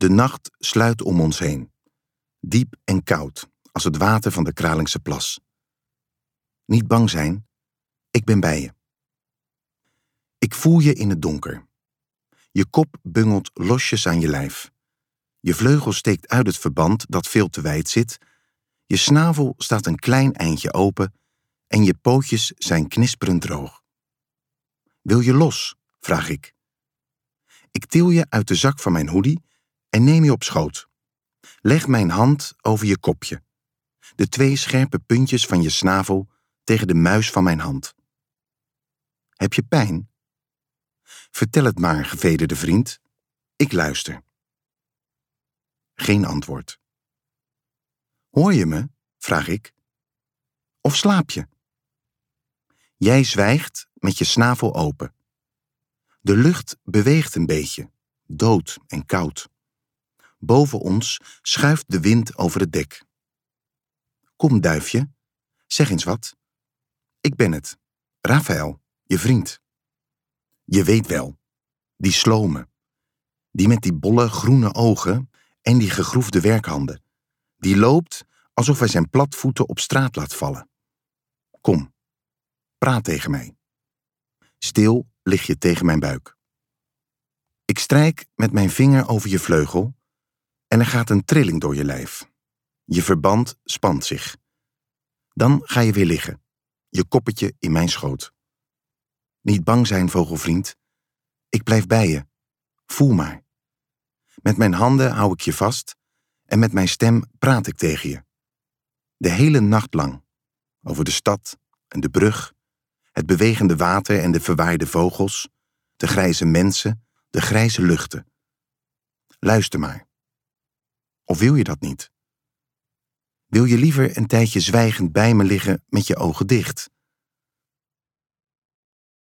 De nacht sluit om ons heen. Diep en koud, als het water van de Kralingse plas. Niet bang zijn, ik ben bij je. Ik voel je in het donker. Je kop bungelt losjes aan je lijf. Je vleugel steekt uit het verband dat veel te wijd zit. Je snavel staat een klein eindje open en je pootjes zijn knisperend droog. Wil je los? Vraag ik. Ik til je uit de zak van mijn hoodie en neem je op schoot. Leg mijn hand over je kopje. De 2 scherpe puntjes van je snavel tegen de muis van mijn hand. Heb je pijn? Vertel het maar, gevederde vriend. Ik luister. Geen antwoord. Hoor je me? Vraag ik. Of slaap je? Jij zwijgt met je snavel open. De lucht beweegt een beetje, dood en koud. Boven ons schuift de wind over het dek. Kom, duifje, zeg eens wat. Ik ben het, Raphaël, je vriend. Je weet wel, die slome, die met die bolle groene ogen en die gegroefde werkhanden, die loopt alsof hij zijn platvoeten op straat laat vallen. Kom, praat tegen mij. Stil lig je tegen mijn buik. Ik strijk met mijn vinger over je vleugel en er gaat een trilling door je lijf. Je verband spant zich. Dan ga je weer liggen, je koppetje in mijn schoot. Niet bang zijn, vogelvriend. Ik blijf bij je. Voel maar. Met mijn handen hou ik je vast en met mijn stem praat ik tegen je. De hele nacht lang. Over de stad en de brug, het bewegende water en de verwaaide vogels, de grijze mensen, de grijze luchten. Luister maar. Of wil je dat niet? Wil je liever een tijdje zwijgend bij me liggen met je ogen dicht?